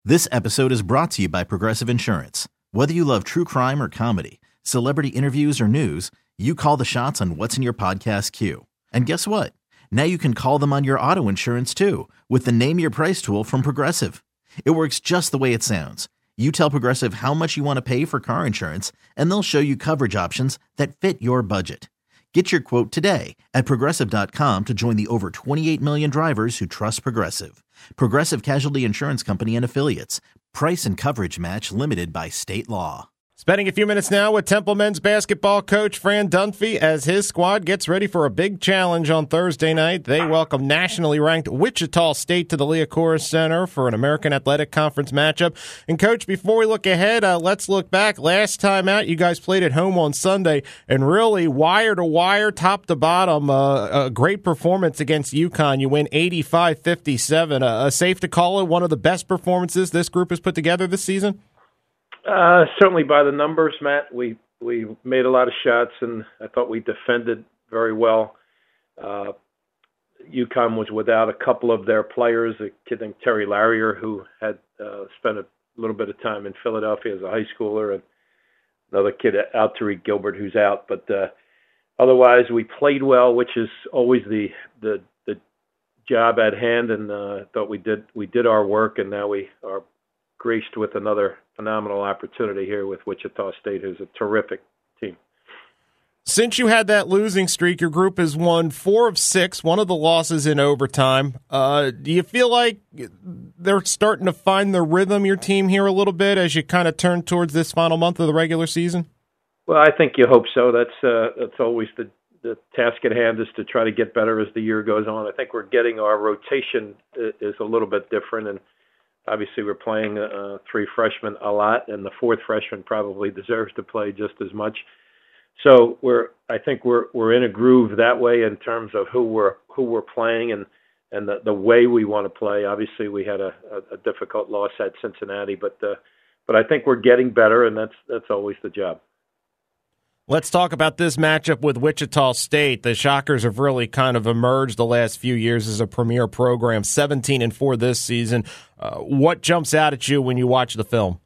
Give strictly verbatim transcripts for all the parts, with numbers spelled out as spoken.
This episode is brought to you by Progressive Insurance. Whether you love true crime or comedy, celebrity interviews or news, you call the shots on what's in your podcast queue. And guess what? Now you can call them on your auto insurance too with the Name Your Price tool from Progressive. It works just the way it sounds. You tell Progressive how much you want to pay for car insurance, and they'll show you coverage options that fit your budget. Get your quote today at Progressive dot com to join the over twenty-eight million drivers who trust Progressive. Progressive Casualty Insurance Company and Affiliates. Price and coverage match limited by state law. Spending a few minutes now with Temple men's basketball coach Fran Dunphy as his squad gets ready for a big challenge on Thursday night. They welcome nationally ranked Wichita State to the Liacouras Center for an American Athletic Conference matchup. And, Coach, before we look ahead, uh, let's look back. Last time out, you guys played at home on Sunday, and really wire to wire, top to bottom, uh, a great performance against UConn. You win eighty-five fifty-seven. Uh, safe to call it one of the best performances this group has put together this season? Uh, certainly by the numbers, Matt. We we made a lot of shots, and I thought we defended very well. Uh, UConn was without a couple of their players, a kid named Terry Larrier, who had uh, spent a little bit of time in Philadelphia as a high schooler, and another kid out, Tariq Gilbert, who's out. But uh, otherwise, we played well, which is always the the, the job at hand, and uh, thought we did we did our work, and now we are graced with another phenomenal opportunity here with Wichita State, who's a terrific team. Since you had that losing streak, your group has won four of six, one of the losses in overtime. Uh, do you feel like they're starting to find the rhythm, your team, here a little bit as you kind of turn towards this final month of the regular season? Well, I think you hope so. That's uh, that's always the, the task at hand, is to try to get better as the year goes on. I think we're getting our rotation is a little bit different, and obviously, we're playing uh, three freshmen a lot, and the fourth freshman probably deserves to play just as much. So we're, I think we're we're in a groove that way in terms of who we're who we're playing and and the, the way we want to play. Obviously, we had a, a, a difficult loss at Cincinnati, but uh, but I think we're getting better, and that's that's always the job. Let's talk about this matchup with Wichita State. The Shockers have really kind of emerged the last few years as a premier program, seventeen and four this season. Uh, what jumps out at you when you watch the film?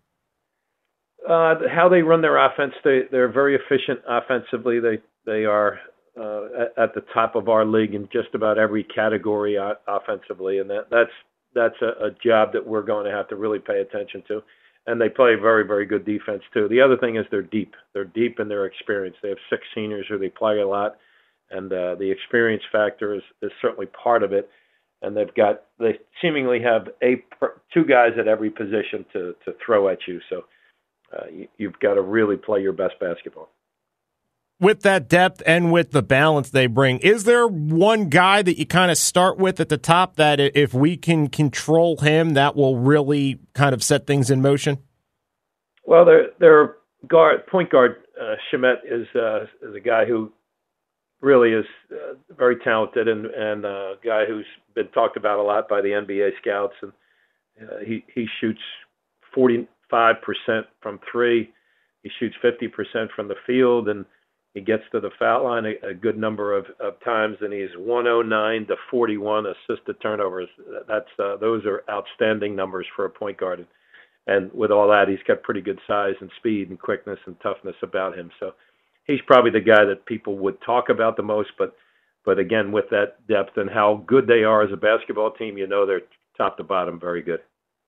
Uh, how they run their offense. They, they're very efficient offensively. They they are uh, at, at the top of our league in just about every category uh, offensively, and that, that's that's a, a job that we're going to have to really pay attention to. And they play very, very good defense, too. The other thing is they're deep. They're deep in their experience. They have six seniors who they play a lot, and uh, the experience factor is, is certainly part of it. And they've got they seemingly have a two guys at every position to, to throw at you. So uh, you, you've got to really play your best basketball. With that depth and with the balance they bring, is there one guy that you kind of start with at the top that if we can control him, that will really kind of set things in motion? Well, their their guard, point guard, uh, Shamet, is, uh, is a guy who really is uh, very talented and, and a guy who's been talked about a lot by the N B A scouts. And uh, he, he shoots forty-five percent from three. He shoots fifty percent from the field, and he gets to the foul line a, a good number of, of times, and he's one oh nine to forty-one assisted turnovers. That's uh, those are outstanding numbers for a point guard. And with all that, he's got pretty good size and speed and quickness and toughness about him. So he's probably the guy that people would talk about the most. But but again, with that depth and how good they are as a basketball team, you know they're top to bottom very good.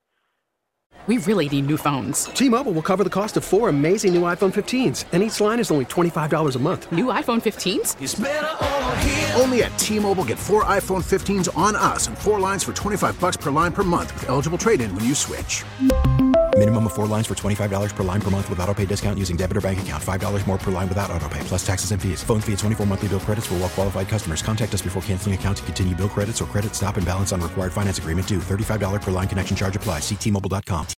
We really need new phones. T-Mobile will cover the cost of four amazing new iPhone fifteens, and each line is only twenty-five dollars a month. New iPhone fifteens? It's better over here. Only at T-Mobile, get four iPhone fifteens on us and four lines for twenty-five dollars per line per month with eligible trade-in when you switch. Minimum of four lines for twenty-five dollars per line per month with autopay discount using debit or bank account. five dollars more per line without autopay, plus taxes and fees. Phone fee at twenty-four monthly bill credits for well-qualified customers. Contact us before canceling account to continue bill credits or credit stop and balance on required finance agreement due. thirty-five dollars per line connection charge applies. See T Mobile dot com.